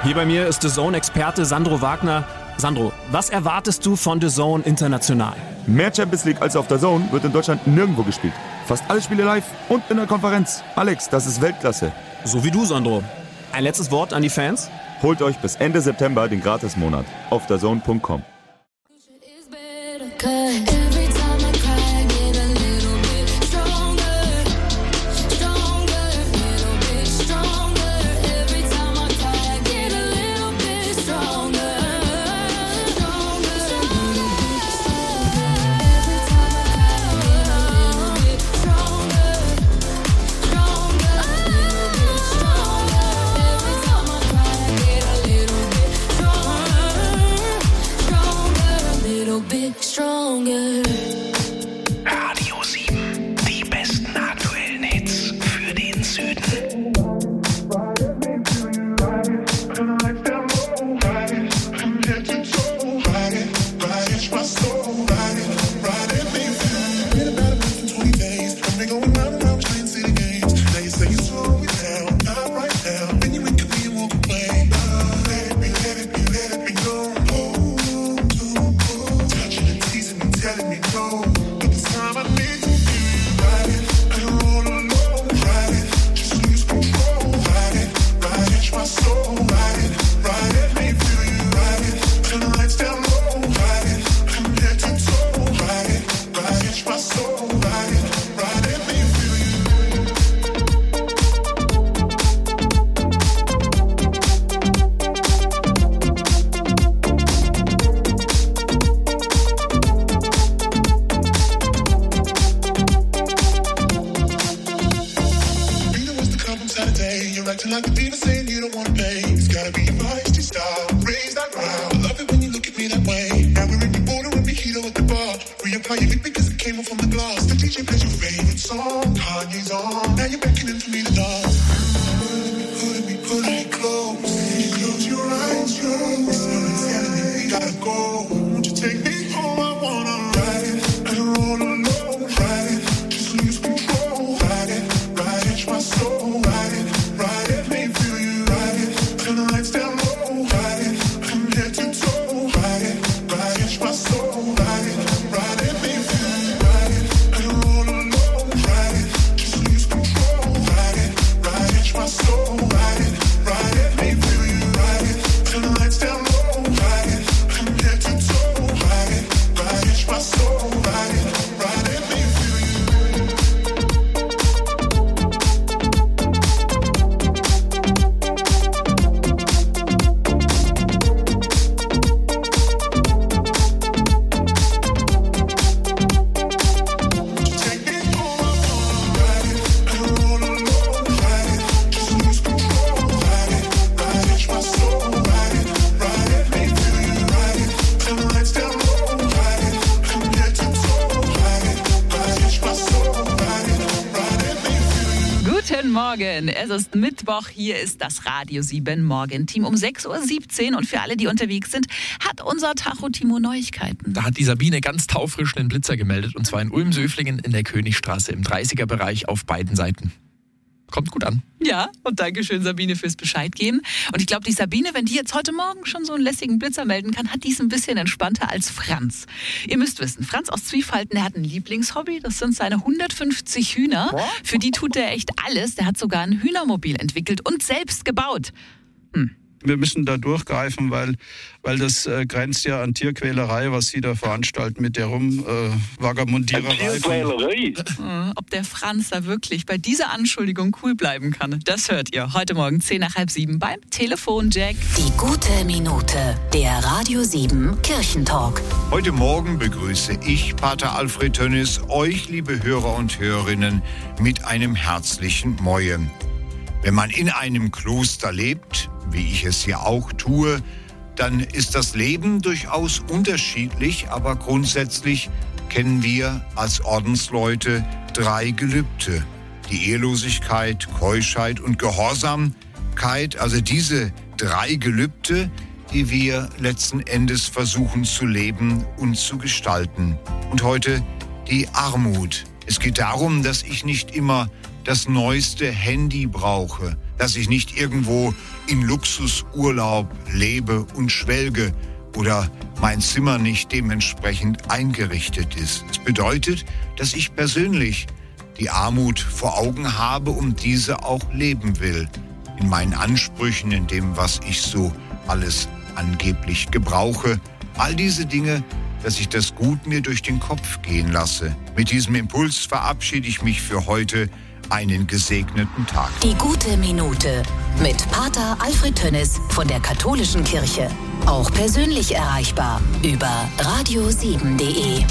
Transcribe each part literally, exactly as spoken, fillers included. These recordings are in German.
Hier bei mir ist D A Z N-Experte Sandro Wagner. Sandro, was erwartest du von D A Z N international? Mehr Champions League als auf D A Z N wird in Deutschland nirgendwo gespielt. Fast alle Spiele live und in der Konferenz. Alex, das ist Weltklasse. So wie du, Sandro. Ein letztes Wort an die Fans? Holt euch bis Ende September den Gratismonat auf dazone punkt com. Radio sieben, die besten aktuellen Hits für den Süden. Morgen. Es ist Mittwoch, hier ist das Radio sieben Morgenteam um sechs Uhr siebzehn und für alle, die unterwegs sind, hat unser Tacho-Timo Neuigkeiten. Da hat die Sabine ganz taufrisch einen Blitzer gemeldet und zwar in Ulm-Söflingen in der Königstraße im dreißiger-Bereich auf beiden Seiten. Kommt gut an. Ja, und Dankeschön, Sabine, fürs Bescheid geben. Und ich glaube, die Sabine, wenn die jetzt heute Morgen schon so einen lässigen Blitzer melden kann, hat die es ein bisschen entspannter als Franz. Ihr müsst wissen, Franz aus Zwiefalten, der hat ein Lieblingshobby. Das sind seine hundertfünfzig Hühner. Für die tut er echt alles. Der hat sogar ein Hühnermobil entwickelt und selbst gebaut. Hm. Wir müssen da durchgreifen, weil, weil das äh, grenzt ja an Tierquälerei, was Sie da veranstalten mit der Rumvagabundiererei. Äh, Tierquälerei? Äh, ob der Franz da wirklich bei dieser Anschuldigung cool bleiben kann, das hört ihr heute Morgen zehn nach halb sieben beim Telefonjack. Die gute Minute, der Radio sieben Kirchentalk. Heute Morgen begrüße ich, Pater Alfred Tönnis, euch, liebe Hörer und Hörerinnen, mit einem herzlichen Moje. Wenn man in einem Kloster lebt, wie ich es ja auch tue, dann ist das Leben durchaus unterschiedlich, aber grundsätzlich kennen wir als Ordensleute drei Gelübde. Die Ehelosigkeit, Keuschheit und Gehorsamkeit, also diese drei Gelübde, die wir letzten Endes versuchen zu leben und zu gestalten. Und heute die Armut. Es geht darum, dass ich nicht immer das neueste Handy brauche, dass ich nicht irgendwo in Luxusurlaub lebe und schwelge oder mein Zimmer nicht dementsprechend eingerichtet ist. Es bedeutet, dass ich persönlich die Armut vor Augen habe und diese auch leben will. In meinen Ansprüchen, in dem, was ich so alles angeblich gebrauche. All diese Dinge, dass ich das gut mir durch den Kopf gehen lasse. Mit diesem Impuls verabschiede ich mich für heute. Einen gesegneten Tag. Die gute Minute mit Pater Alfred Tönnis von der Katholischen Kirche. Auch persönlich erreichbar über radio sieben punkt de.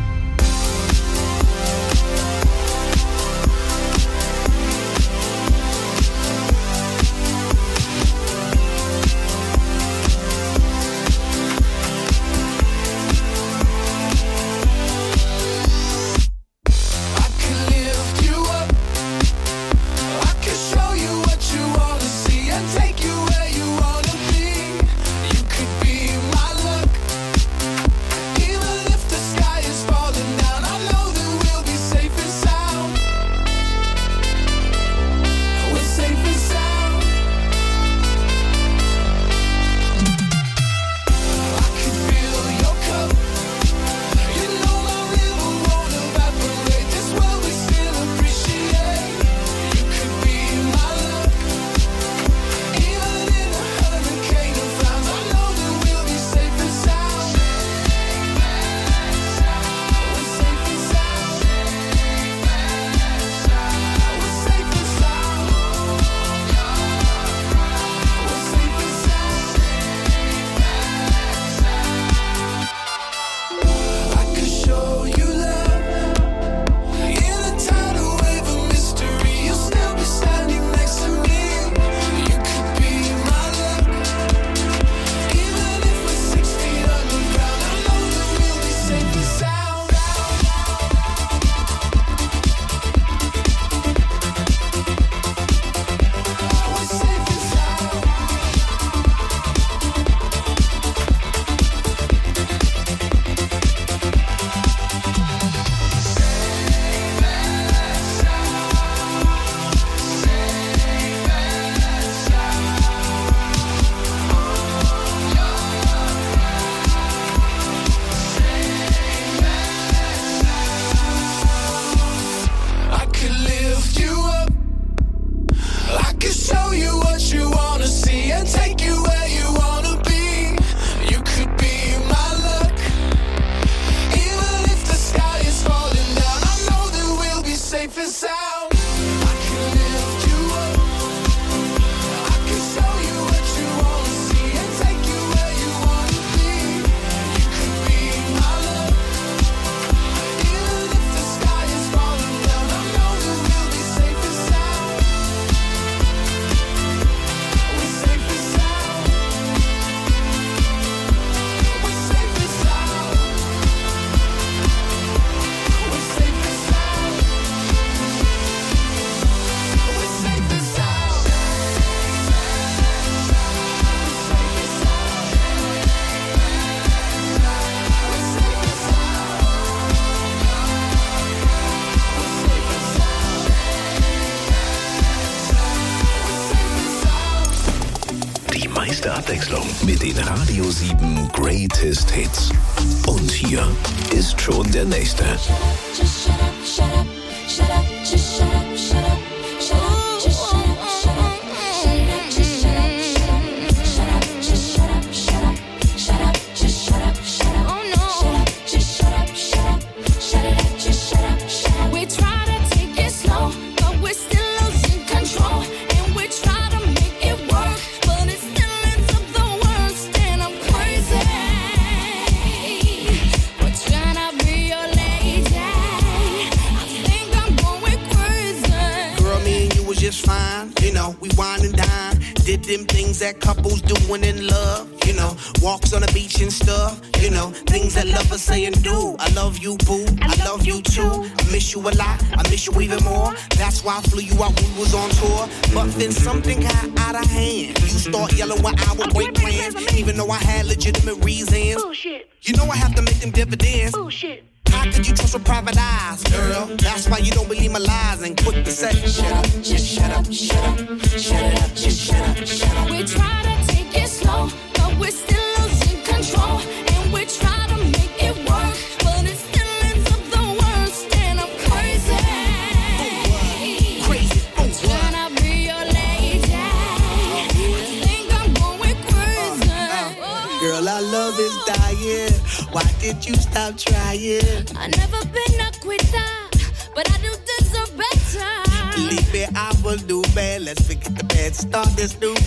Abwechslung mit den Radio sieben Greatest Hits. Und hier ist schon der nächste. Just shut up, shut up, shut up, just shut up, shut up, shut up, just shut up, shut up, shut up, just shut up, shut up, shut up, just shut up, shut up, oh no, just shut up, shut up, shut it up, just shut up, shut up. We try to take it slow, but we're still losing control, and we try to make it work, but it still ends up the worst, and I'm crazy. We're trying to be your lady. I think I'm going crazy. Girl, me and you was just fine, you know. We wine and dine, did them things that couples doing in love, you know. Walks on the beach and stuff, you know. Things that lovers say and do. I love you, boo. I love you too. I miss you a lot. I miss you even more. That's why I flew you out when we was on tour. But then something got out of hand. You start yelling when I would break plans, even though I had legitimate reasons. Bullshit. You know I have to make them dividends. Bullshit. I How could you trust with private eyes, girl? That's why you don't believe my lies and quick to say, shut up, just shut up, shut up, shut it up, just shut up, shut up. We try to take it slow, but we're still losing control. And we try to make it work, but it still ends up the worst. And I'm crazy. Crazy. Oh, Can I be your lady? I think I'm going crazy. girl, our love is dying. Why did you stop trying? I never been a quitter, but I do deserve better. Believe me, I will do bad. Let's forget the bad, start this new.